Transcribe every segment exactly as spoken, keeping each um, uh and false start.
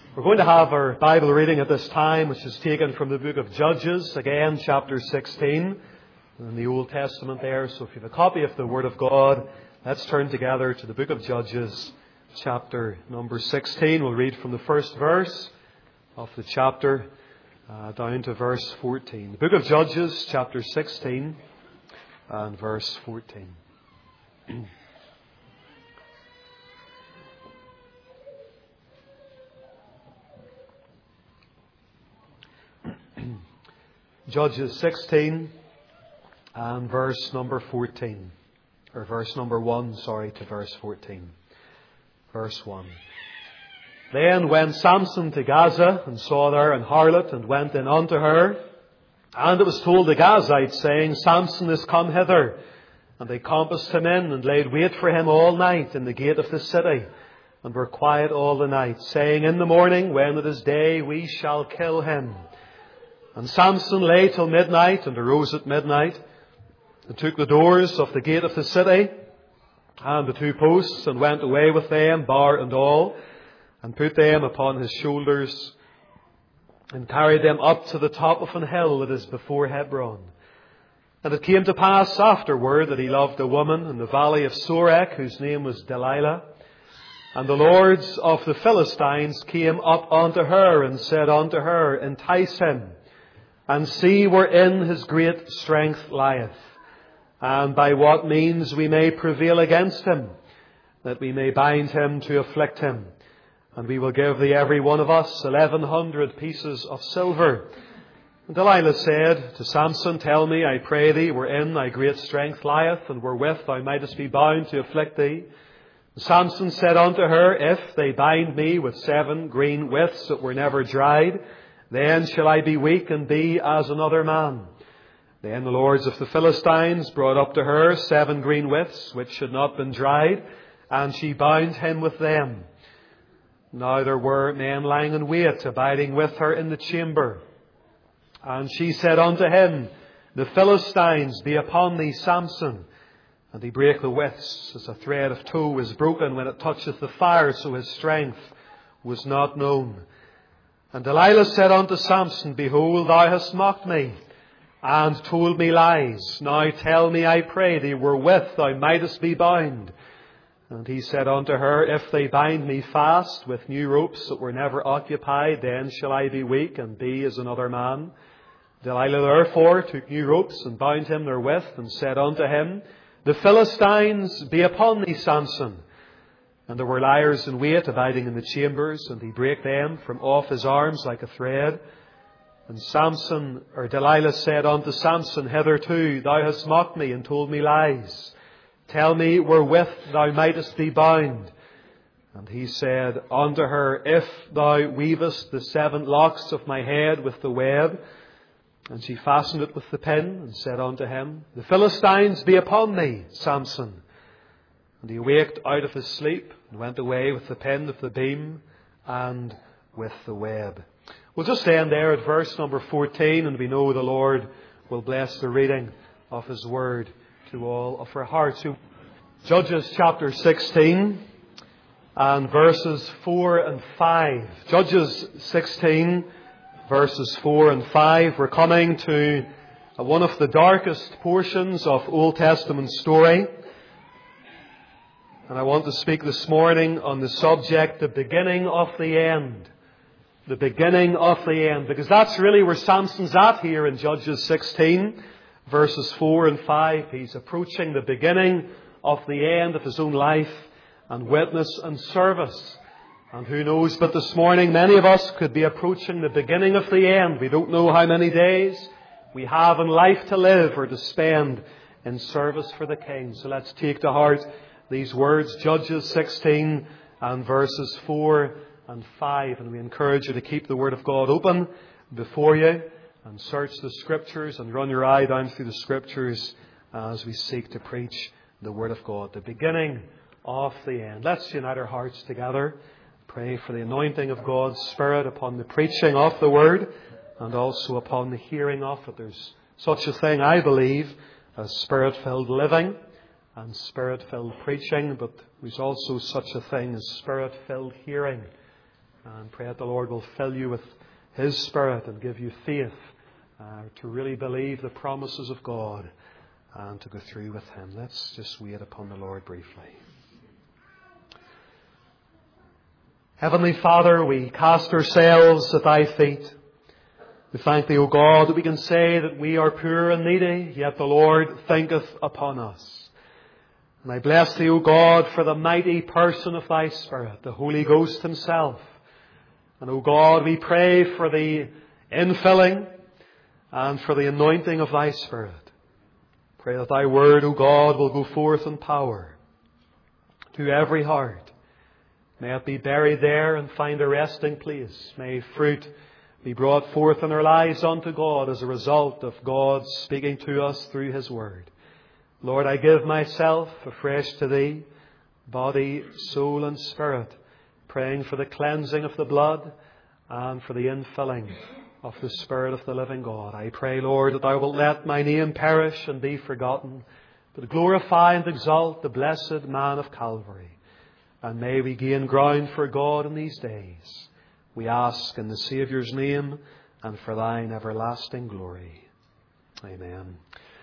We're going to have our Bible reading at this time, which is taken from the book of Judges, again, chapter sixteen, in the Old Testament there. So if you have a copy of the Word of God, let's turn together to the book of Judges, chapter number sixteen. We'll read from the first verse of the chapter uh, down to verse fourteen. The book of Judges, chapter sixteen, and verse fourteen. Judges sixteen and verse number fourteen. Or verse number one, sorry, to verse fourteen. Verse one. Then went Samson to Gaza, and saw there an harlot, and went in unto her. And it was told the Gazites, saying, Samson is come hither. And they compassed him in, and laid wait for him all night in the gate of the city, and were quiet all the night, saying, In the morning, when it is day, we shall kill him. And Samson lay till midnight, and arose at midnight, and took the doors of the gate of the city, and the two posts, and went away with them, bar and all, and put them upon his shoulders, and carried them up to the top of an hill that is before Hebron. And it came to pass afterward that he loved a woman in the valley of Sorek, whose name was Delilah. And the lords of the Philistines came up unto her, and said unto her, Entice him, and see wherein his great strength lieth, and by what means we may prevail against him, that we may bind him to afflict him. And we will give thee every one of us eleven hundred pieces of silver. And Delilah said to Samson, Tell me, I pray thee, wherein thy great strength lieth, and wherewith thou mightest be bound to afflict thee. And Samson said unto her, If they bind me with seven green withs that were never dried, then shall I be weak and be as another man. Then the lords of the Philistines brought up to her seven green withs, which had not been dried, and she bound him with them. Now there were men lying in wait, abiding with her in the chamber. And she said unto him, The Philistines be upon thee, Samson. And he brake the withs, as a thread of tow is broken when it toucheth the fire, so his strength was not known. And Delilah said unto Samson, Behold, thou hast mocked me, and told me lies. Now tell me, I pray thee, wherewith thou mightest be bound. And he said unto her, If they bind me fast with new ropes that were never occupied, then shall I be weak and be as another man. Delilah therefore took new ropes and bound him therewith, and said unto him, The Philistines be upon thee, Samson. And there were liers in wait, abiding in the chambers, and he brake them from off his arms like a thread. And Samson, or Delilah said unto Samson, Hitherto thou hast mocked me and told me lies. Tell me wherewith thou mightest be bound. And he said unto her, If thou weavest the seven locks of my head with the web. And she fastened it with the pin, and said unto him, The Philistines be upon thee, Samson. And he waked out of his sleep, and went away with the pin of the beam, and with the web. We'll just end there at verse number fourteen, and we know the Lord will bless the reading of His Word to all of our hearts. So, Judges chapter sixteen, and verses four and five. Judges sixteen, verses four and five. We're coming to one of the darkest portions of Old Testament story. And I want to speak this morning on the subject, the beginning of the end. The beginning of the end. Because that's really where Samson's at here in Judges sixteen, verses four and five. He's approaching the beginning of the end of his own life and witness and service. And who knows, but this morning many of us could be approaching the beginning of the end. We don't know how many days we have in life to live or to spend in service for the King. So let's take to heart these words, Judges sixteen and verses four and five. And we encourage you to keep the Word of God open before you and search the Scriptures and run your eye down through the Scriptures as we seek to preach the Word of God. The beginning of the end. Let's unite our hearts together. Pray for the anointing of God's Spirit upon the preaching of the Word and also upon the hearing of it. There's such a thing, I believe, as Spirit-filled living and Spirit-filled preaching, but there's also such a thing as Spirit-filled hearing. And pray that the Lord will fill you with His Spirit and give you faith uh, to really believe the promises of God and to go through with Him. Let's just wait upon the Lord briefly. Heavenly Father, we cast ourselves at Thy feet. We thank Thee, O God, that we can say that we are poor and needy, yet the Lord thinketh upon us. And I bless Thee, O God, for the mighty person of Thy Spirit, the Holy Ghost Himself. And, O God, we pray for the infilling and for the anointing of Thy Spirit. Pray that Thy Word, O God, will go forth in power to every heart. May it be buried there and find a resting place. May fruit be brought forth in our lives unto God as a result of God speaking to us through His Word. Lord, I give myself afresh to Thee, body, soul and spirit, praying for the cleansing of the blood and for the infilling of the Spirit of the living God. I pray, Lord, that Thou wilt let my name perish and be forgotten, but glorify and exalt the blessed man of Calvary. And may we gain ground for God in these days. We ask in the Saviour's name and for Thine everlasting glory. Amen.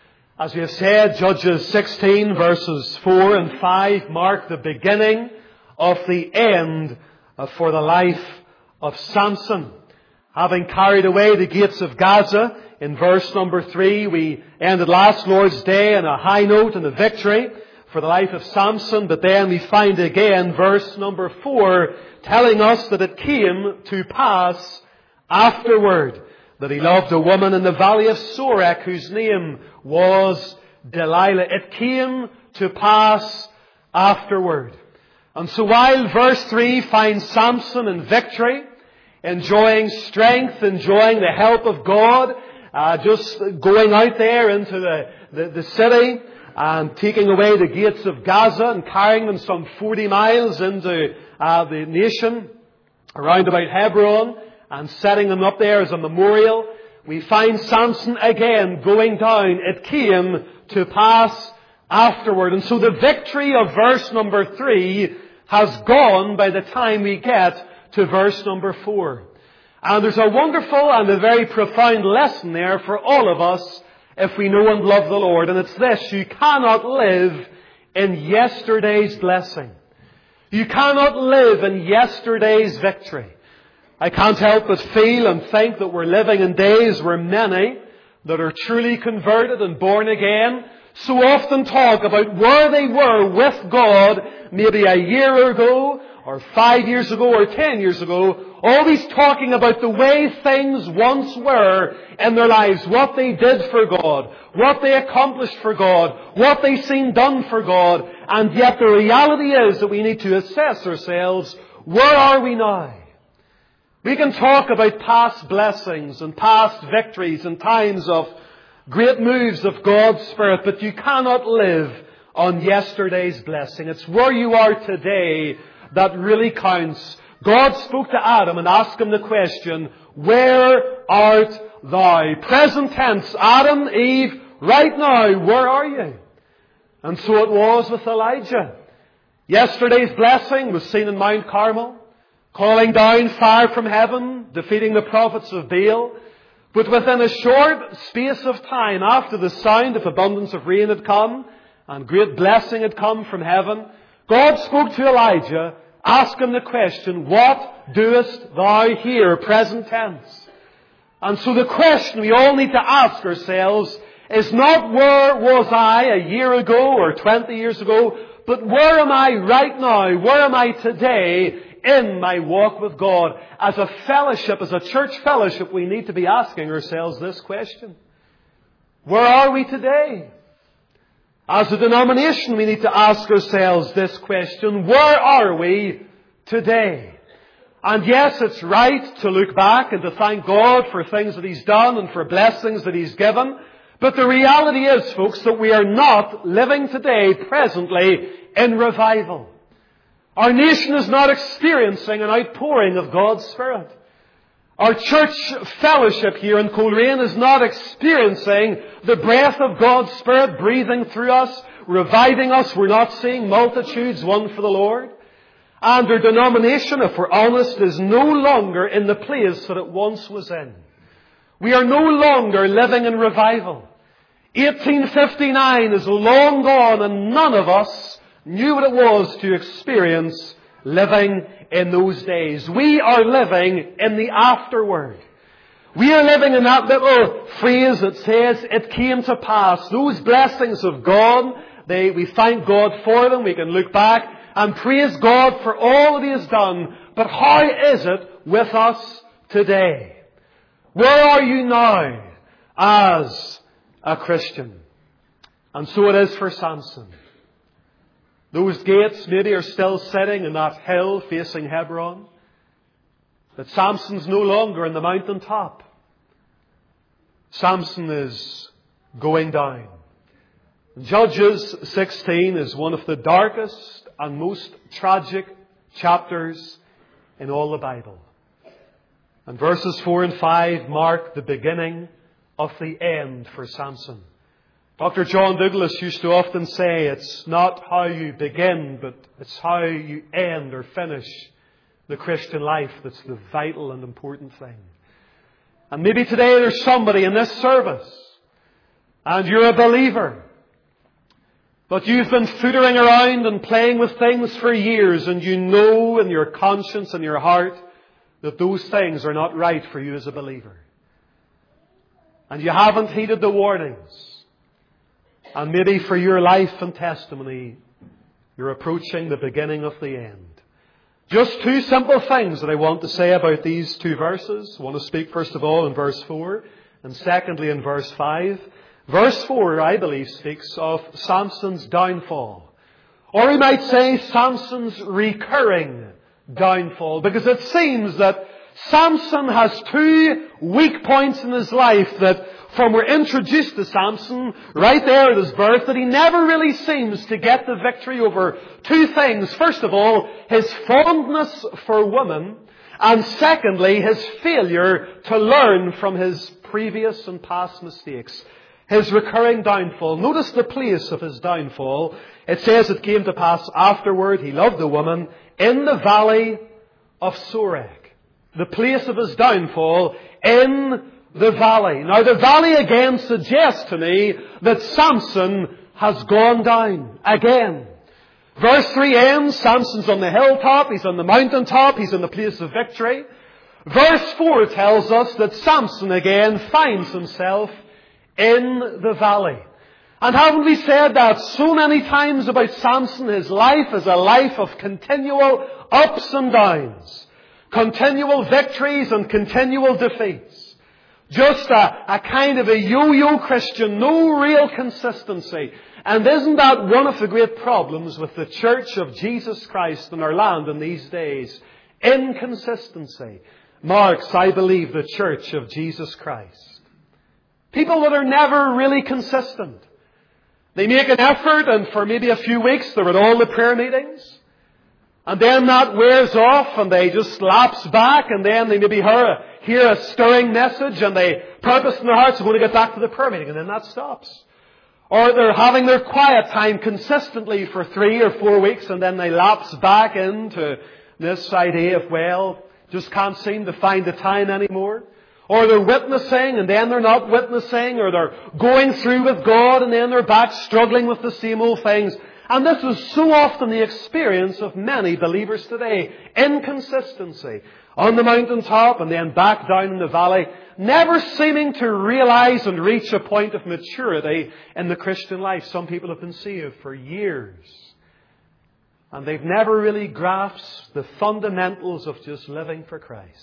As we have said, Judges sixteen verses four and five mark the beginning of the end for the life of Samson. Having carried away the gates of Gaza, in verse number three, we ended last Lord's Day on a high note and a victory for the life of Samson, but then we find again verse number four telling us that it came to pass afterward that he loved a woman in the valley of Sorek whose name was Delilah. It came to pass afterward. And so while verse three finds Samson in victory, enjoying strength, enjoying the help of God, uh, just going out there into the, the, the city and taking away the gates of Gaza and carrying them some forty miles into uh, the nation around about Hebron and setting them up there as a memorial, we find Samson again going down. It came to pass afterward. And so the victory of verse number three has gone by the time we get to verse number four. And there's a wonderful and a very profound lesson there for all of us if we know and love the Lord. And it's this: you cannot live in yesterday's blessing. You cannot live in yesterday's victory. I can't help but feel and think that we're living in days where many that are truly converted and born again so often talk about where they were with God maybe a year ago or five years ago or ten years ago, always talking about the way things once were in their lives, what they did for God, what they accomplished for God, what they seen done for God. And yet the reality is that we need to assess ourselves, where are we now? We can talk about past blessings and past victories and times of great moves of God's Spirit, but you cannot live on yesterday's blessing. It's where you are today that really counts. God spoke to Adam and asked him the question, where art thou? Present tense, Adam, Eve, right now, where are you? And so it was with Elijah. Yesterday's blessing was seen in Mount Carmel, calling down fire from heaven, defeating the prophets of Baal. But within a short space of time, after the sound of abundance of rain had come, and great blessing had come from heaven, God spoke to Elijah, asked him the question, what doest thou here? Present tense. And so the question we all need to ask ourselves is not where was I a year ago or twenty years ago, but where am I right now? Where am I today in my walk with God? As a fellowship, as a church fellowship, we need to be asking ourselves this question. Where are we today? As a denomination, we need to ask ourselves this question. Where are we today? And yes, it's right to look back and to thank God for things that He's done and for blessings that He's given. But the reality is, folks, that we are not living today, presently, in revival. Our nation is not experiencing an outpouring of God's Spirit. Our church fellowship here in Coleraine is not experiencing the breath of God's Spirit breathing through us, reviving us. We're not seeing multitudes won for the Lord. And our denomination, if we're honest, is no longer in the place that it once was in. We are no longer living in revival. eighteen fifty-nine is long gone, and none of us knew what it was to experience living in those days. We are living in the afterward. We are living in that little phrase that says, it came to pass. Those blessings of God, they, we thank God for them. We can look back and praise God for all that He has done. But how is it with us today? Where are you now as a Christian? And so it is for Samson. Those gates maybe are still sitting in that hill facing Hebron. But Samson's no longer in the mountaintop. Samson is going down. Judges sixteen is one of the darkest and most tragic chapters in all the Bible. And verses four and five mark the beginning of the end for Samson. Doctor John Douglas used to often say, it's not how you begin, but it's how you end or finish the Christian life that's the vital and important thing. And maybe today there's somebody in this service, and you're a believer, but you've been footering around and playing with things for years, and you know in your conscience and your heart that those things are not right for you as a believer. And you haven't heeded the warnings. And maybe for your life and testimony, you're approaching the beginning of the end. Just two simple things that I want to say about these two verses. I want to speak first of all in verse four, and secondly in verse five. Verse four, I believe, speaks of Samson's downfall. Or we might say Samson's recurring downfall. Because it seems that Samson has two weak points in his life that from we're introduced to Samson, right there at his birth, that he never really seems to get the victory over two things. First of all, his fondness for women. And secondly, his failure to learn from his previous and past mistakes. His recurring downfall. Notice the place of his downfall. It says it came to pass afterward, he loved a woman in the valley of Sorek. The place of his downfall in the valley. Now the valley again suggests to me that Samson has gone down again. Verse three ends, Samson's on the hilltop, he's on the mountaintop, he's in the place of victory. Verse four tells us that Samson again finds himself in the valley. And haven't we said that so many times about Samson? His life is a life of continual ups and downs. Continual victories and continual defeats. Just a, a kind of a yo-yo Christian, no real consistency. And isn't that one of the great problems with the Church of Jesus Christ in our land in these days? Inconsistency marks, I believe, the Church of Jesus Christ. People that are never really consistent. They make an effort, and for maybe a few weeks they're at all the prayer meetings. And then that wears off and they just lapse back, and then they maybe hear a, hear a stirring message and they purpose in their hearts, I'm going to get back to the prayer meeting, and then that stops. Or they're having their quiet time consistently for three or four weeks and then they lapse back into this idea of, well, just can't seem to find the time anymore. Or they're witnessing and then they're not witnessing, or they're going through with God and then they're back struggling with the same old things. And this is so often the experience of many believers today. Inconsistency. On the mountaintop and then back down in the valley. Never seeming to realize and reach a point of maturity in the Christian life. Some people have been saved for years. And they've never really grasped the fundamentals of just living for Christ.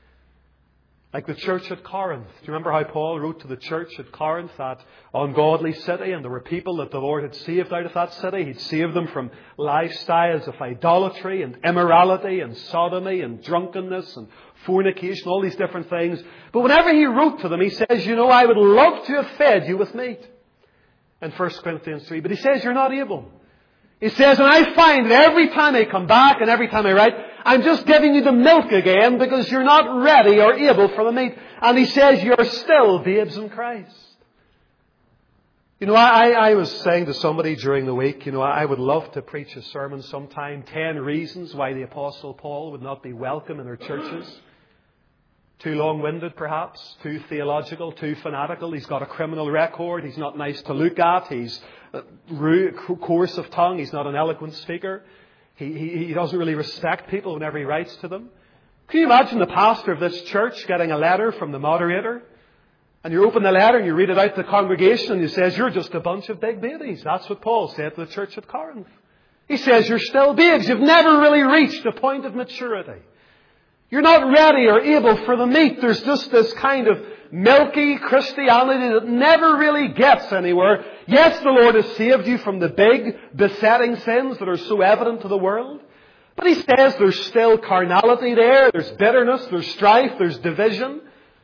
Like the church at Corinth. Do you remember how Paul wrote to the church at Corinth, that ungodly city, and there were people that the Lord had saved out of that city. He'd saved them from lifestyles of idolatry and immorality and sodomy and drunkenness and fornication, all these different things. But whenever he wrote to them, he says, you know, I would love to have fed you with meat. In First Corinthians three. But he says, you're not able. He says, and I find that every time I come back and every time I write, I'm just giving you the milk again because you're not ready or able for the meat. And he says, you're still babes in Christ. You know, I, I was saying to somebody during the week, you know, I would love to preach a sermon sometime, ten reasons why the Apostle Paul would not be welcome in our churches. Too long-winded, perhaps. Too theological, too fanatical. He's got a criminal record. He's not nice to look at. He's rude, coarse of tongue. He's not an eloquent speaker. He, he, he doesn't really respect people whenever he writes to them. Can you imagine the pastor of this church getting a letter from the moderator? And you open the letter and you read it out to the congregation and he says, you're just a bunch of big babies. That's what Paul said to the church at Corinth. He says, you're still babes. You've never really reached a point of maturity. You're not ready or able for the meat. There's just this kind of milky Christianity that never really gets anywhere. Yes, the Lord has saved you from the big besetting sins that are so evident to the world. But He says there's still carnality there. There's bitterness. There's strife. There's division.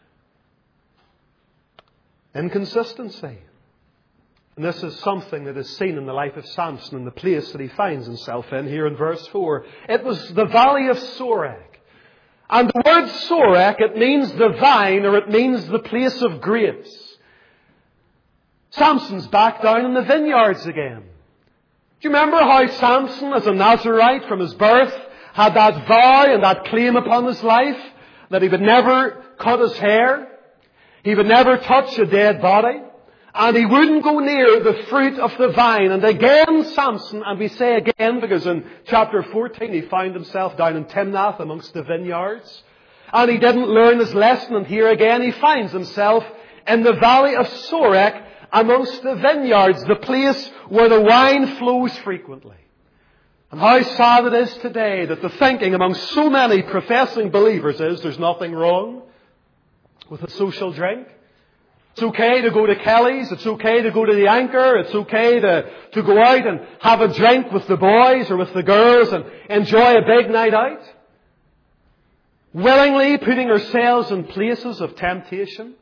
Inconsistency. And this is something that is seen in the life of Samson in the place that he finds himself in here in verse four. It was the valley of Sorek. And the word Sorek, it means the vine or it means the place of grapes. Samson's back down in the vineyards again. Do you remember how Samson, as a Nazirite from his birth, had that vow and that claim upon his life that he would never cut his hair? He would never touch a dead body. And he wouldn't go near the fruit of the vine. And again, Samson, and we say again because in chapter fourteen he found himself down in Timnath amongst the vineyards. And he didn't learn his lesson. And here again he finds himself in the valley of Sorek amongst the vineyards, the place where the wine flows frequently. And how sad it is today that the thinking among so many professing believers is there's nothing wrong with a social drink. It's okay to go to Kelly's. It's okay to go to the Anchor. It's okay to, to go out and have a drink with the boys or with the girls and enjoy a big night out. Willingly putting ourselves in places of temptation.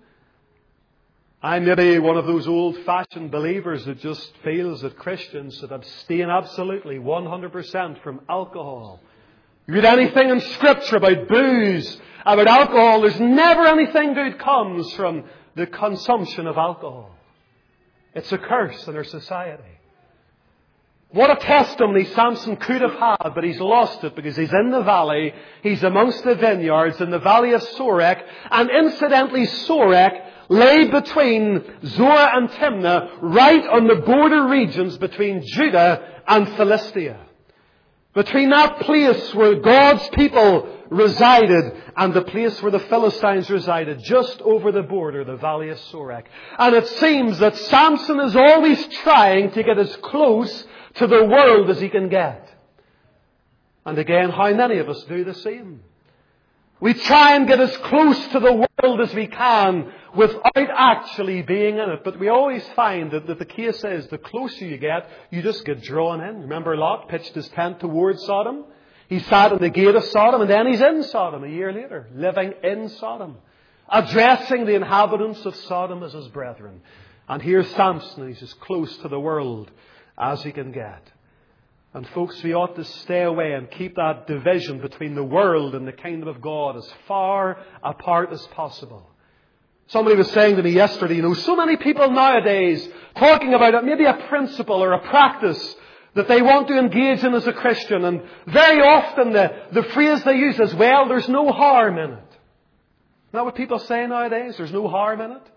I'm maybe one of those old-fashioned believers that just feels that Christians should abstain absolutely one hundred percent from alcohol. You read anything in Scripture about booze, about alcohol, there's never anything good comes from the consumption of alcohol. It's a curse in our society. What a testimony Samson could have had, but he's lost it because he's in the valley. He's amongst the vineyards in the valley of Sorek. And incidentally, Sorek lay between Zorah and Timnah, right on the border regions between Judah and Philistia. Between that place where God's people resided and the place where the Philistines resided, just over the border, the valley of Sorek. And it seems that Samson is always trying to get as close to the world as he can get. And again, how many of us do the same? We try and get as close to the world as we can without actually being in it. But we always find that, that the case is the closer you get, you just get drawn in. Remember Lot pitched his tent towards Sodom? He sat at the gate of Sodom and then he's in Sodom a year later, living in Sodom, addressing the inhabitants of Sodom as his brethren. And here's Samson, he's as close to the world as he can get. And folks, we ought to stay away and keep that division between the world and the kingdom of God as far apart as possible. Somebody was saying to me yesterday, you know, so many people nowadays talking about it, maybe a principle or a practice that they want to engage in as a Christian. And very often the, the phrase they use is, well, there's no harm in it. Isn't that what people say nowadays? There's no harm in it?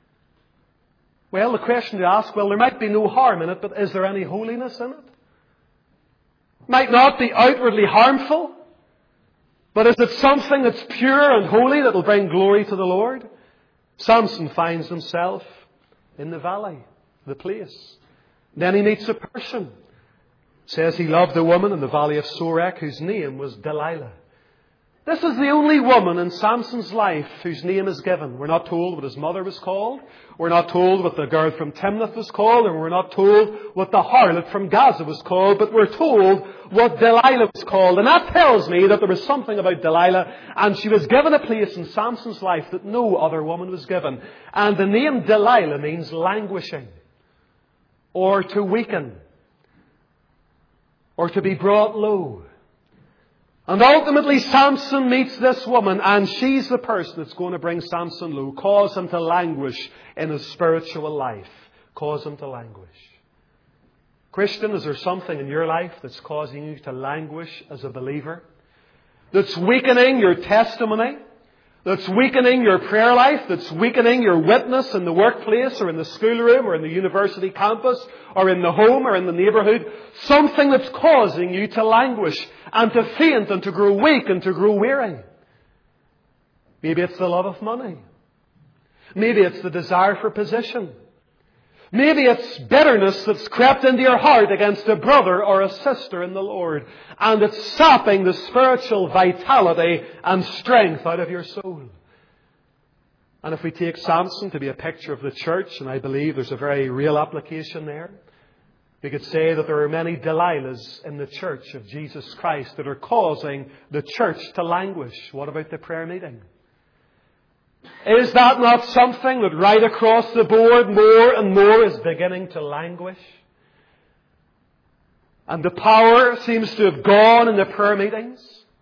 Well, the question to ask, well, there might be no harm in it, but is there any holiness in it? Might not be outwardly harmful, but is it something that's pure and holy that will bring glory to the Lord? Samson finds himself in the valley, the place. Then he meets a person. It says he loved a woman in the valley of Sorek whose name was Delilah. This is the only woman in Samson's life whose name is given. We're not told what his mother was called. We're not told what the girl from Timnath was called. And we're not told what the harlot from Gaza was called. But we're told what Delilah was called. And that tells me that there was something about Delilah. And she was given a place in Samson's life that no other woman was given. And the name Delilah means languishing. Or to weaken. Or to be brought low. And ultimately Samson meets this woman, and she's the person that's going to bring Samson low, cause him to languish in his spiritual life, cause them to languish. Christian, is there something in your life that's causing you to languish as a believer? That's weakening your testimony? That's weakening your prayer life? That's weakening your witness in the workplace or in the schoolroom or in the university campus or in the home or in the neighbourhood? Something that's causing you to languish and to faint and to grow weak and to grow weary. Maybe it's the love of money. Maybe it's the desire for position. Maybe it's bitterness that's crept into your heart against a brother or a sister in the Lord. And it's sapping the spiritual vitality and strength out of your soul. And if we take Samson to be a picture of the church, and I believe there's a very real application there, we could say that there are many Delilahs in the church of Jesus Christ that are causing the church to languish. What about the prayer meeting? Is that not something that right across the board more and more is beginning to languish? And the power seems to have gone in the prayer meetings.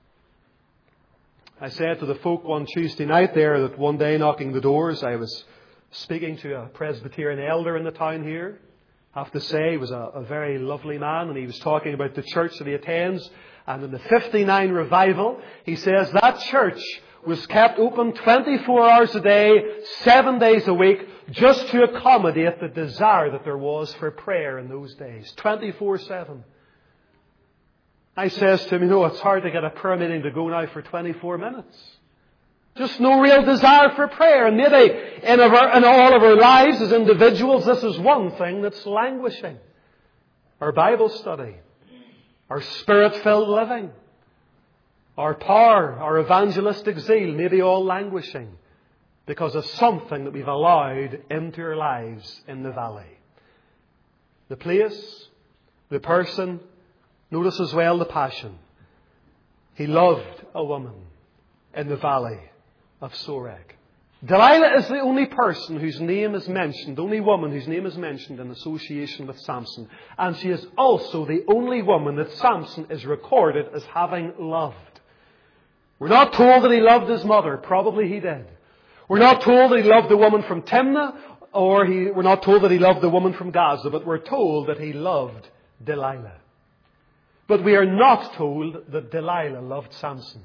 I said to the folk on Tuesday night there that one day knocking the doors, I was speaking to a Presbyterian elder in the town here. I have to say he was a, a very lovely man, and he was talking about the church that he attends. And in the fifty-nine revival, he says that church was kept open twenty-four hours a day, seven days a week, just to accommodate the desire that there was for prayer in those days. twenty-four seven. I says to him, you know, it's hard to get a prayer meeting to go now for twenty-four minutes. Just no real desire for prayer. And maybe in, our, in all of our lives as individuals, this is one thing that's languishing. Our Bible study. Our Spirit-filled living. Our power, our evangelistic zeal may be all languishing because of something that we've allowed into our lives in the valley. The place, the person, notice as well the passion. He loved a woman in the valley of Sorek. Delilah is the only person whose name is mentioned, the only woman whose name is mentioned in association with Samson. And she is also the only woman that Samson is recorded as having loved. We're not told that he loved his mother. Probably he did. We're not told that he loved the woman from Timnah, or he, we're not told that he loved the woman from Gaza, but we're told that he loved Delilah. But we are not told that Delilah loved Samson.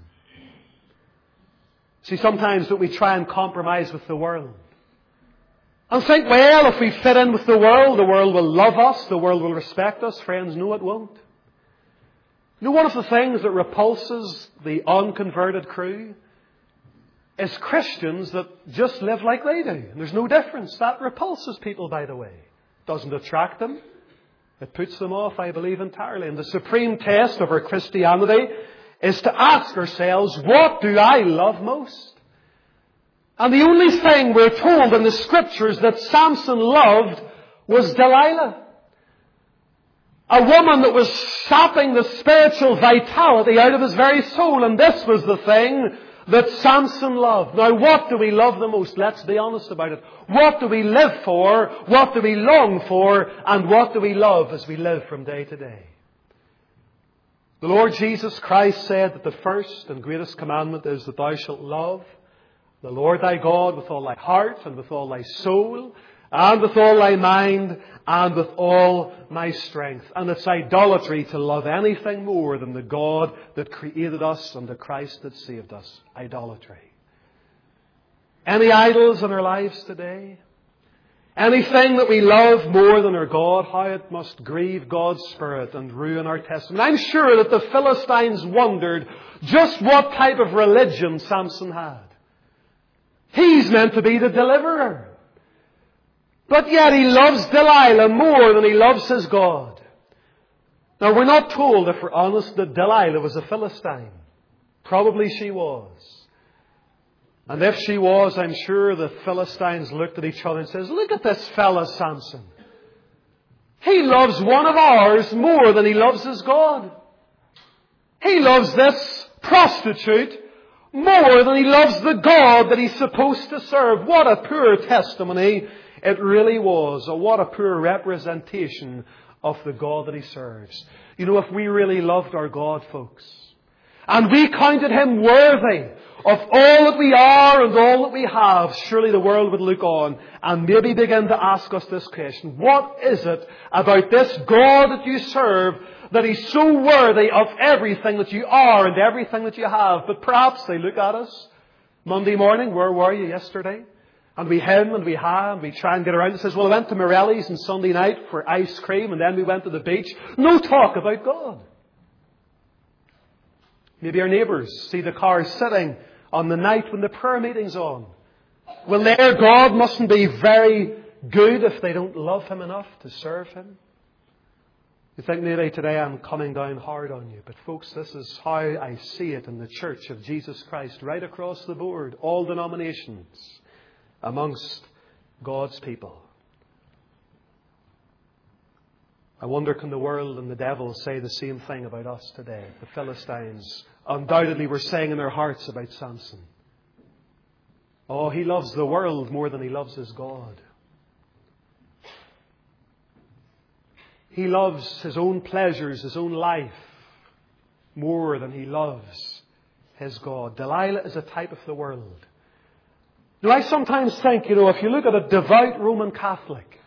See, sometimes that we try and compromise with the world. And think, well, if we fit in with the world, the world will love us, the world will respect us. Friends, no, it won't. You know, one of the things that repulses the unconverted crew is Christians that just live like they do. And there's no difference. That repulses people, by the way. It doesn't attract them. It puts them off, I believe, entirely. And the supreme test of our Christianity is to ask ourselves, what do I love most? And the only thing we're told in the Scriptures that Samson loved was Delilah. A woman that was sapping the spiritual vitality out of his very soul. And this was the thing that Samson loved. Now, what do we love the most? Let's be honest about it. What do we live for? What do we long for? And what do we love as we live from day to day? The Lord Jesus Christ said that the first and greatest commandment is that thou shalt love the Lord thy God with all thy heart and with all thy soul and with all thy mind and with all thy strength. And it's idolatry to love anything more than the God that created us and the Christ that saved us. Idolatry. Any idols in our lives today? Anything that we love more than our God, how it must grieve God's Spirit and ruin our testimony. I'm sure that the Philistines wondered just what type of religion Samson had. He's meant to be the deliverer. But yet he loves Delilah more than he loves his God. Now, we're not told, if we're honest, that Delilah was a Philistine. Probably she was. And if she was, I'm sure the Philistines looked at each other and says, look at this fella Samson. He loves one of ours more than he loves his God. He loves this prostitute more than he loves the God that he's supposed to serve. What a poor testimony it really was. Or what a poor representation of the God that he serves. You know, if we really loved our God, folks, and we counted him worthy of all that we are and all that we have, surely the world would look on and maybe begin to ask us this question. What is it about this God that you serve that He's so worthy of everything that you are and everything that you have? But perhaps they look at us Monday morning, where were you yesterday? And we hymn and we ha and we try and get around. It says, well, I went to Morelli's on Sunday night for ice cream and then we went to the beach. No talk about God. Maybe our neighbours see the cars sitting on the night when the prayer meeting's on. Well, their God mustn't be very good if they don't love Him enough to serve Him. You think maybe today I'm coming down hard on you. But folks, this is how I see it in the Church of Jesus Christ, right across the board, all denominations, amongst God's people. I wonder, can the world and the devil say the same thing about us today? The Philistines undoubtedly were saying in their hearts about Samson, oh, he loves the world more than he loves his God. He loves his own pleasures, his own life, more than he loves his God. Delilah is a type of the world. Now, I sometimes think, you know, if you look at a devout Roman Catholic,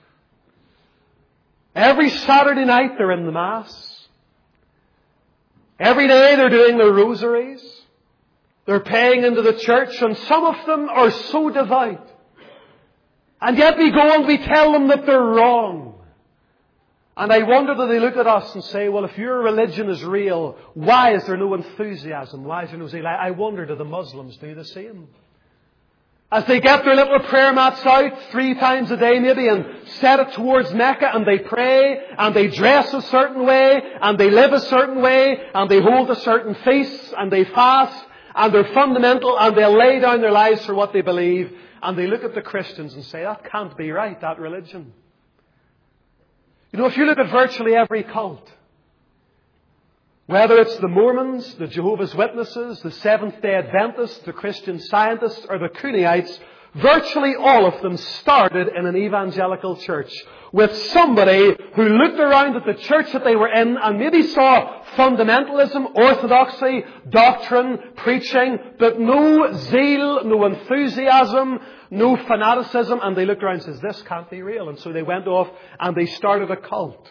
every Saturday night they're in the Mass. Every day they're doing their rosaries. They're paying into the church, and some of them are so devout. And yet we go and we tell them that they're wrong. And I wonder, do they look at us and say, well, if your religion is real, why is there no enthusiasm? Why is there no zeal? I wonder, do the Muslims do the same? As they get their little prayer mats out three times a day maybe and set it towards Mecca, and they pray and they dress a certain way and they live a certain way and they hold a certain feast and they fast and they're fundamental and they lay down their lives for what they believe, and they look at the Christians and say, that can't be right, that religion. You know, if you look at virtually every cult, whether it's the Mormons, the Jehovah's Witnesses, the Seventh-day Adventists, the Christian Scientists, or the Cooneites, virtually all of them started in an evangelical church with somebody who looked around at the church that they were in and maybe saw fundamentalism, orthodoxy, doctrine, preaching, but no zeal, no enthusiasm, no fanaticism, and they looked around and said, this can't be real. And so they went off and they started a cult.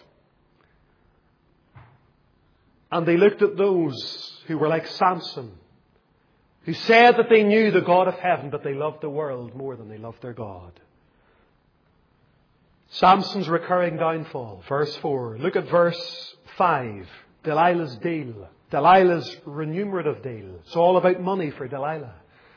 And they looked at those who were like Samson, who said that they knew the God of heaven, but they loved the world more than they loved their God. Samson's recurring downfall. Verse four. Look at verse five. Delilah's deal. Delilah's remunerative deal. It's all about money for Delilah.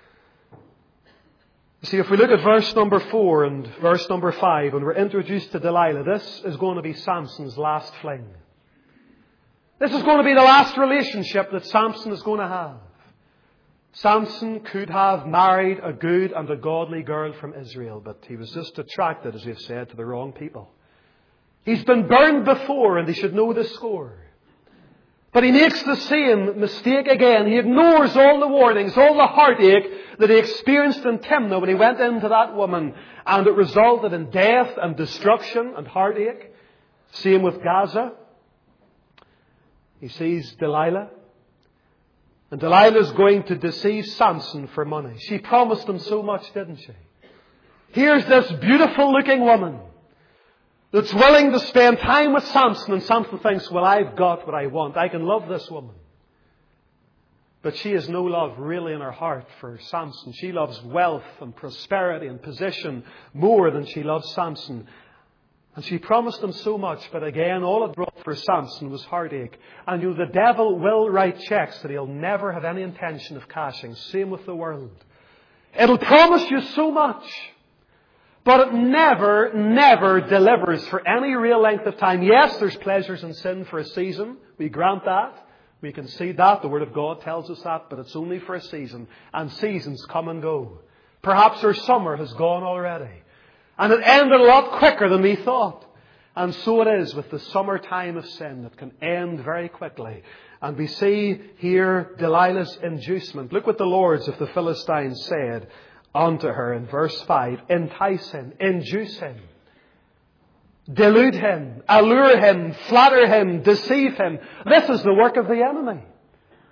You see, if we look at verse number four and verse number five, when we're introduced to Delilah, this is going to be Samson's last fling. This is going to be the last relationship that Samson is going to have. Samson could have married a good and a godly girl from Israel, but he was just attracted, as we've said, to the wrong people. He's been burned before and he should know the score. But he makes the same mistake again. He ignores all the warnings, all the heartache that he experienced in Timnah when he went into that woman, and it resulted in death and destruction and heartache. Same with Gaza. He sees Delilah. And Delilah is going to deceive Samson for money. She promised him so much, didn't she? Here's this beautiful looking woman that's willing to spend time with Samson, and Samson thinks, well, I've got what I want. I can love this woman. But she has no love really in her heart for Samson. She loves wealth and prosperity and position more than she loves Samson. And she promised him so much, but again, all it brought for Samson was heartache. And you know, the devil will write checks that he'll never have any intention of cashing. Same with the world. It'll promise you so much, but it never, never delivers for any real length of time. Yes, there's pleasures in sin for a season. We grant that. We can see that. The Word of God tells us that, but it's only for a season. And seasons come and go. Perhaps our summer has gone already. And it ended a lot quicker than we thought. And so it is with the summertime of sin that can end very quickly. And we see here Delilah's inducement. Look what the lords of the Philistines said unto her in verse five. Entice him, induce him, delude him, allure him, flatter him, deceive him. This is the work of the enemy.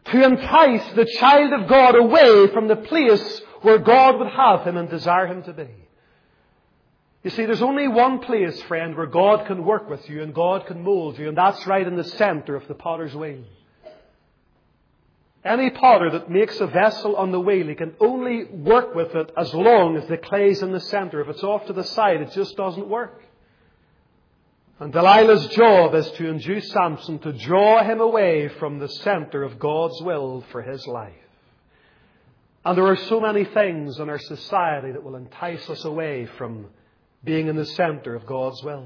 to entice the child of God away from the place where God would have him and desire him to be. You see, there's only one place, friend, where God can work with you and God can mold you, and that's right in the center of the potter's wheel. Any potter that makes a vessel on the wheel, he can only work with it as long as the clay's in the center. If it's off to the side, it just doesn't work. And Delilah's job is to induce Samson to draw him away from the center of God's will for his life. And there are so many things in our society that will entice us away from being in the center of God's will.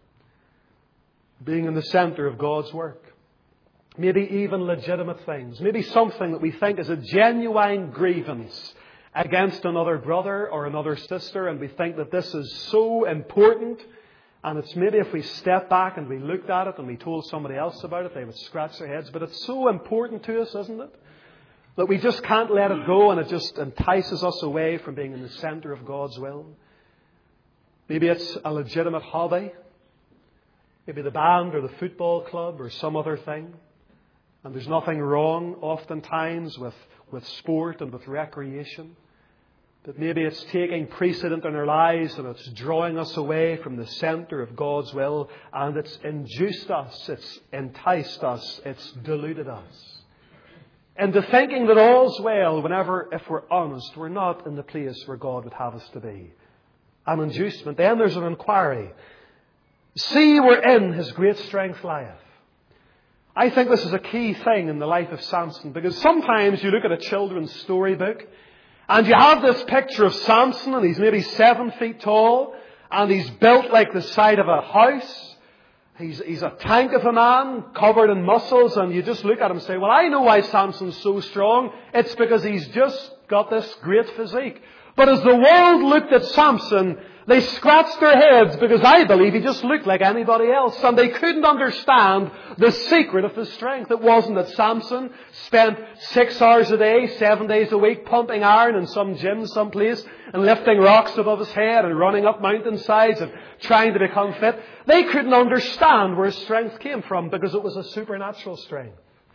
Being in the center of God's work. Maybe even legitimate things. Maybe something that we think is a genuine grievance against another brother or another sister, and we think that this is so important. And it's maybe if we step back and we looked at it and we told somebody else about it, they would scratch their heads. But it's so important to us, isn't it? That we just can't let it go, and it just entices us away from being in the center of God's will. Maybe it's a legitimate hobby. Maybe the band or the football club or some other thing. And there's nothing wrong oftentimes with, with sport and with recreation. But maybe it's taking precedent in our lives and it's drawing us away from the center of God's will, and it's induced us, it's enticed us, it's deluded us into thinking that all's well whenever, if we're honest, we're not in the place where God would have us to be. An inducement. Then there's an inquiry. See wherein his great strength lieth. I think this is a key thing in the life of Samson, because sometimes you look at a children's storybook and you have this picture of Samson, and he's maybe seven feet tall, and he's built like the side of a house. He's, he's a tank of a man, covered in muscles, and you just look at him and say, well, I know why Samson's so strong. It's because he's just got this great physique. But as the world looked at Samson, they scratched their heads, because I believe he just looked like anybody else. And they couldn't understand the secret of his strength. It wasn't that Samson spent six hours a day, seven days a week, pumping iron in some gym someplace and lifting rocks above his head and running up mountainsides and trying to become fit. They couldn't understand where his strength came from, because it was a supernatural strength.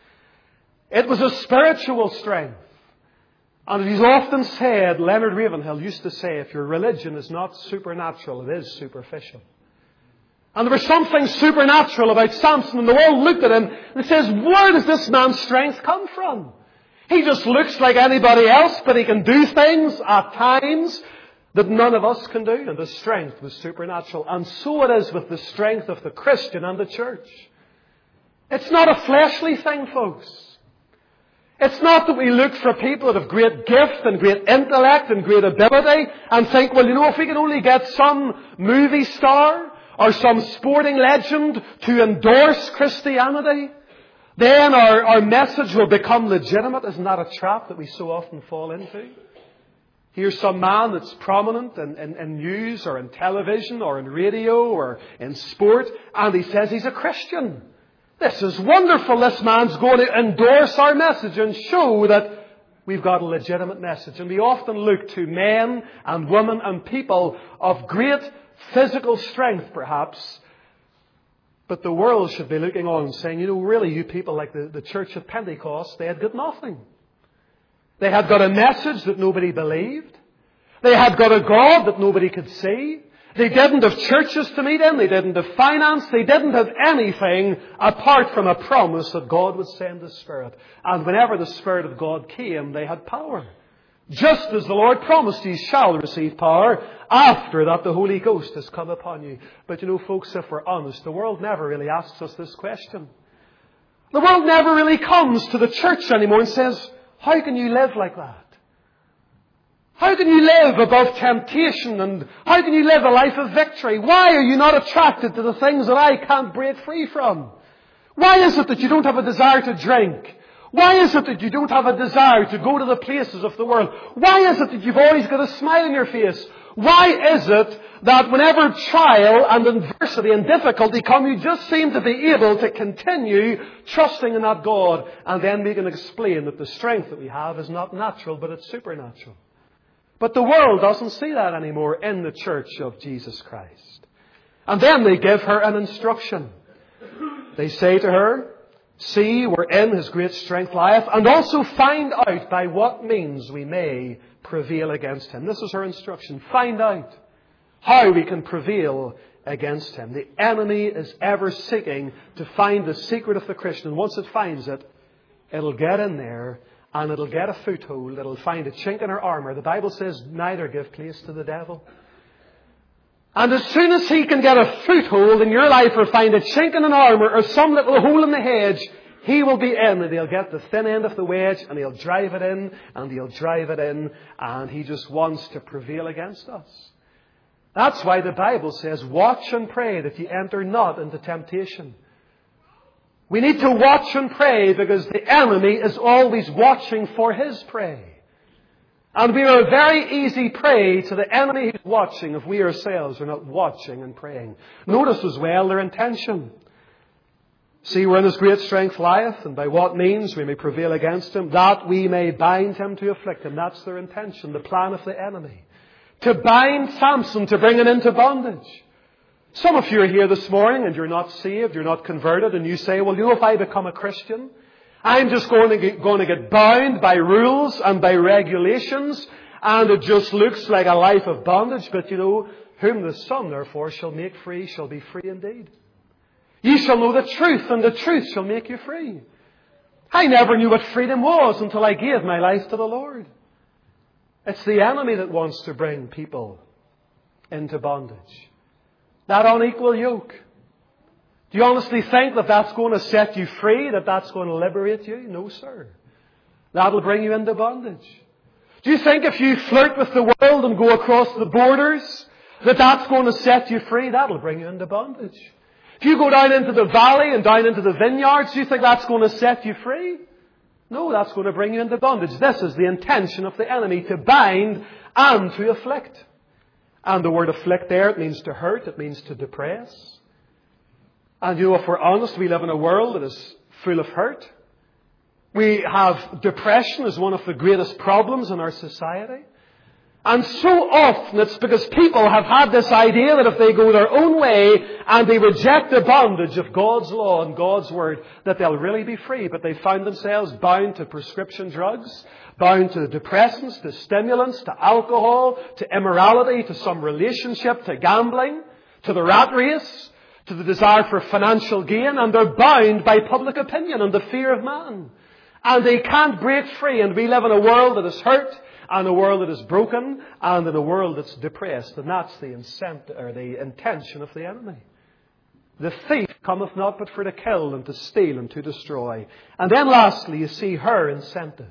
It was a spiritual strength. And it is often said, Leonard Ravenhill used to say, if your religion is not supernatural, it is superficial. And there was something supernatural about Samson, and the world looked at him and says, where does this man's strength come from? He just looks like anybody else, but he can do things at times that none of us can do. And the strength was supernatural. And so it is with the strength of the Christian and the church. It's not a fleshly thing, folks. It's not that we look for people that have great gift and great intellect and great ability and think, well, you know, if we can only get some movie star or some sporting legend to endorse Christianity, then our, our message will become legitimate. Isn't that a trap that we so often fall into? Here's some man that's prominent in, in, in news or in television or in radio or in sport, and he says he's a Christian. This is wonderful. This man's going to endorse our message and show that we've got a legitimate message. And we often look to men and women and people of great physical strength, perhaps. But the world should be looking on and saying, you know, really, you people like the, the Church of Pentecost, they had got nothing. They had got a message that nobody believed. They had got a God that nobody could see. They didn't have churches to meet in. They didn't have finance. They didn't have anything apart from a promise that God would send the Spirit. And whenever the Spirit of God came, they had power. Just as the Lord promised, ye shall receive power after that the Holy Ghost has come upon you. But you know, folks, if we're honest, the world never really asks us this question. The world never really comes to the church anymore and says, how can you live like that? How can you live above temptation, and how can you live a life of victory? Why are you not attracted to the things that I can't break free from? Why is it that you don't have a desire to drink? Why is it that you don't have a desire to go to the places of the world? Why is it that you've always got a smile on your face? Why is it that whenever trial and adversity and difficulty come, you just seem to be able to continue trusting in that God? And then we can explain that the strength that we have is not natural, but it's supernatural. But the world doesn't see that anymore in the church of Jesus Christ. And then they give her an instruction. They say to her, See wherein his great strength lieth, and also find out by what means we may prevail against him. This is her instruction. Find out how we can prevail against him. The enemy is ever seeking to find the secret of the Christian. Once it finds it, it'll get in there and it'll get a foothold. It'll find a chink in her armour. The Bible says, neither give place to the devil. And as soon as he can get a foothold in your life or find a chink in an armour or some little hole in the hedge, he will be in and he'll get the thin end of the wedge and he'll drive it in and he'll drive it in and he just wants to prevail against us. That's why the Bible says, watch and pray that ye enter not into temptation. We need to watch and pray because the enemy is always watching for his prey. And we are a very easy prey to the enemy who's watching if we ourselves are not watching and praying. Notice as well their intention. See wherein his great strength lieth, and by what means we may prevail against him, that we may bind him to afflict him. That's their intention, the plan of the enemy. To bind Samson, to bring him into bondage. Some of you are here this morning and you're not saved, you're not converted, and you say, well, you know, if I become a Christian, I'm just going to get, going to get bound by rules and by regulations, and it just looks like a life of bondage. But you know, whom the Son therefore shall make free shall be free indeed. Ye shall know the truth, and the truth shall make you free. I never knew what freedom was until I gave my life to the Lord. It's the enemy that wants to bring people into bondage. That unequal yoke. Do you honestly think that that's going to set you free? That that's going to liberate you? No, sir. That'll bring you into bondage. Do you think if you flirt with the world and go across the borders, that that's going to set you free? That'll bring you into bondage. If you go down into the valley and down into the vineyards, do you think that's going to set you free? No, that's going to bring you into bondage. This is the intention of the enemy, to bind and to afflict. And the word afflict there, it means to hurt, it means to depress. And you know, if we're honest, we live in a world that is full of hurt. We have depression as one of the greatest problems in our society. And so often it's because people have had this idea that if they go their own way and they reject the bondage of God's law and God's word, that they'll really be free. But they find themselves bound to prescription drugs, bound to depressants, to stimulants, to alcohol, to immorality, to some relationship, to gambling, to the rat race, to the desire for financial gain. And they're bound by public opinion and the fear of man. And they can't break free. And we live in a world that is hurt, and a world that is broken, and in a world that's depressed. And that's the incentive, or the intention of the enemy. The thief cometh not but for to kill and to steal and to destroy. And then lastly, you see her incentive.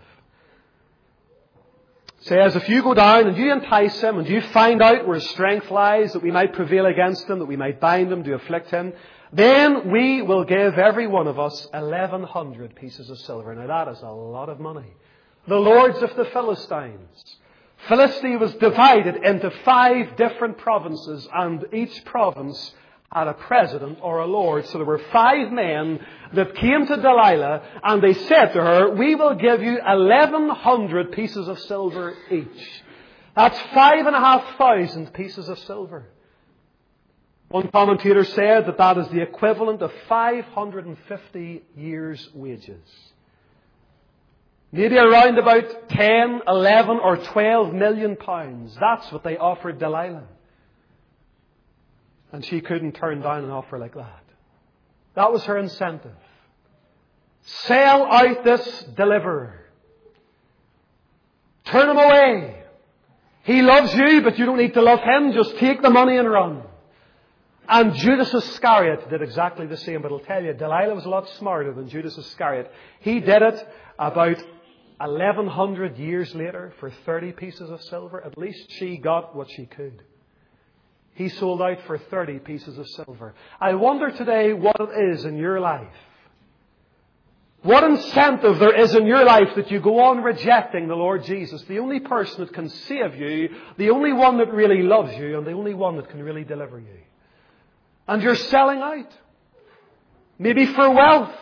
It says, if you go down and you entice him and you find out where his strength lies, that we might prevail against him, that we might bind him to afflict him, then we will give every one of us eleven hundred pieces of silver. Now that is a lot of money. The lords of the Philistines. Philistia was divided into five different provinces, and each province had a president or a lord. So there were five men that came to Delilah, and they said to her, we will give you eleven hundred pieces of silver each. That's five and a half thousand pieces of silver. One commentator said that that is the equivalent of five hundred fifty years' wages. Maybe around about ten, eleven or twelve million pounds. That's what they offered Delilah. And she couldn't turn down an offer like that. That was her incentive. Sell out this deliverer. Turn him away. He loves you, but you don't need to love him. Just take the money and run. And Judas Iscariot did exactly the same. But I'll tell you, Delilah was a lot smarter than Judas Iscariot. He did it about eleven hundred years later for thirty pieces of silver. At least she got what she could. He sold out for thirty pieces of silver. I wonder today what it is in your life. What incentive there is in your life that you go on rejecting the Lord Jesus, the only person that can save you, the only one that really loves you, and the only one that can really deliver you. And you're selling out. Maybe for wealth.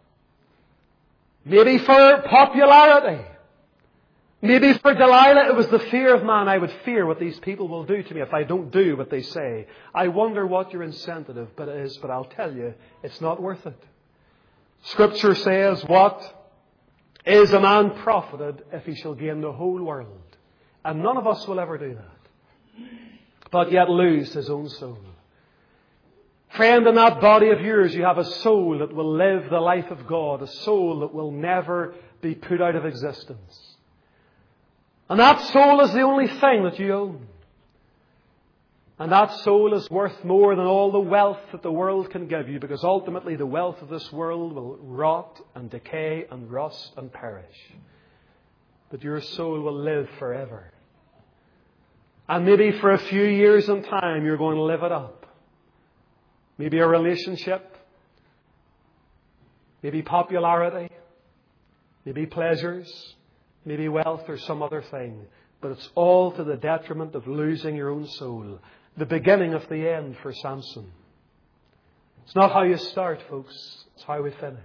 Maybe for popularity. Maybe for Delilah it was the fear of man. I would fear what these people will do to me if I don't do what they say. I wonder what your incentive but is, but I'll tell you, it's not worth it. Scripture says, what is a man profited if he shall gain the whole world? And none of us will ever do that, but yet lose his own soul. Friend, in that body of yours, you have a soul that will live the life of God, a soul that will never be put out of existence. And that soul is the only thing that you own. And that soul is worth more than all the wealth that the world can give you, because ultimately the wealth of this world will rot and decay and rust and perish. But your soul will live forever. And maybe for a few years in time you're going to live it up. Maybe a relationship, maybe popularity, maybe pleasures, maybe wealth or some other thing. But it's all to the detriment of losing your own soul. The beginning of the end for Samson. It's not how you start, folks. It's how we finish.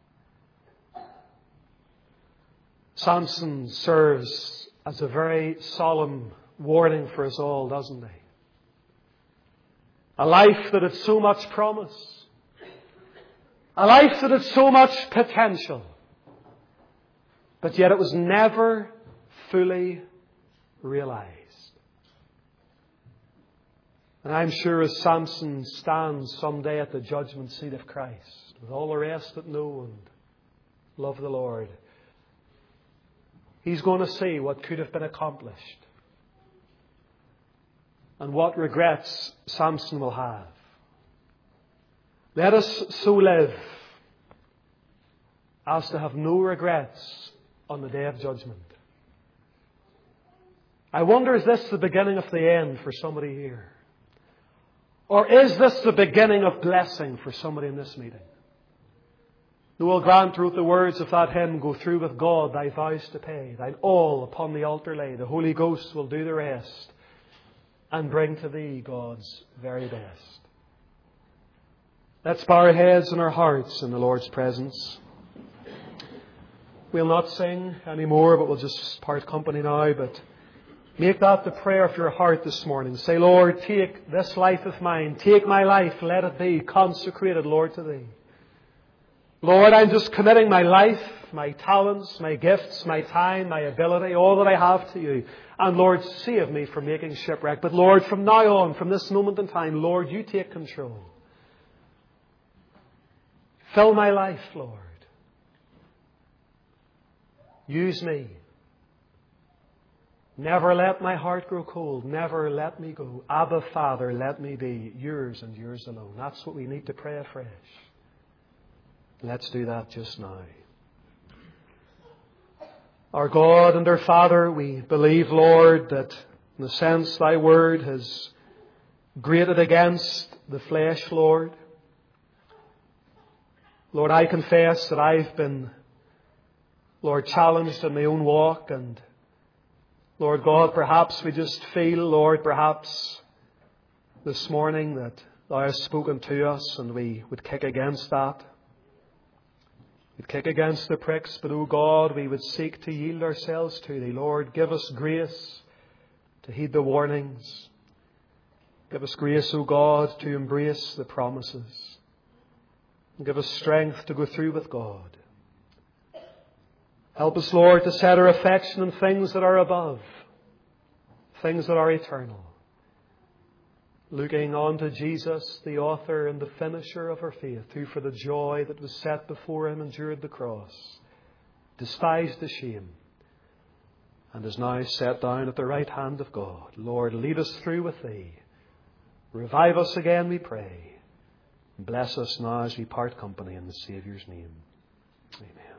Samson serves as a very solemn warning for us all, doesn't he? A life that had so much promise. A life that had so much potential. But yet it was never fully realized. And I'm sure as Samson stands someday at the judgment seat of Christ, with all the rest that know and love the Lord, he's going to see what could have been accomplished. And what regrets Samson will have. Let us so live as to have no regrets on the day of judgment. I wonder, is this the beginning of the end for somebody here? Or is this the beginning of blessing for somebody in this meeting? Noel Grant wrote the words of that hymn, "Go through with God thy vows to pay, thine all upon the altar lay. The Holy Ghost will do the rest, and bring to thee God's very best." Let's bow our heads and our hearts in the Lord's presence. We'll not sing anymore, but we'll just part company now. But make that the prayer of your heart this morning. Say, Lord, take this life of mine. Take my life. Let it be consecrated, Lord, to thee. Lord, I'm just committing my life, my talents, my gifts, my time, my ability, all that I have to you. And Lord, save me from making shipwreck. But Lord, from now on, from this moment in time, Lord, you take control. Fill my life, Lord. Use me. Never let my heart grow cold. Never let me go. Abba, Father, let me be yours and yours alone. That's what we need to pray afresh. Let's do that just now. Our God and our Father, we believe, Lord, that in a sense thy word has grated against the flesh, Lord. Lord, I confess that I've been, Lord, challenged in my own walk, and Lord God, perhaps we just feel, Lord, perhaps this morning that thou hast spoken to us and we would kick against that. We'd kick against the pricks, but, O God, we would seek to yield ourselves to thee. Lord, give us grace to heed the warnings. Give us grace, O God, to embrace the promises. And give us strength to go through with God. Help us, Lord, to set our affection on things that are above, things that are eternal. Looking on to Jesus, the author and the finisher of our faith, who for the joy that was set before him endured the cross, despised the shame, and is now set down at the right hand of God. Lord, lead us through with thee. Revive us again, we pray. And bless us now as we part company in the Saviour's name. Amen.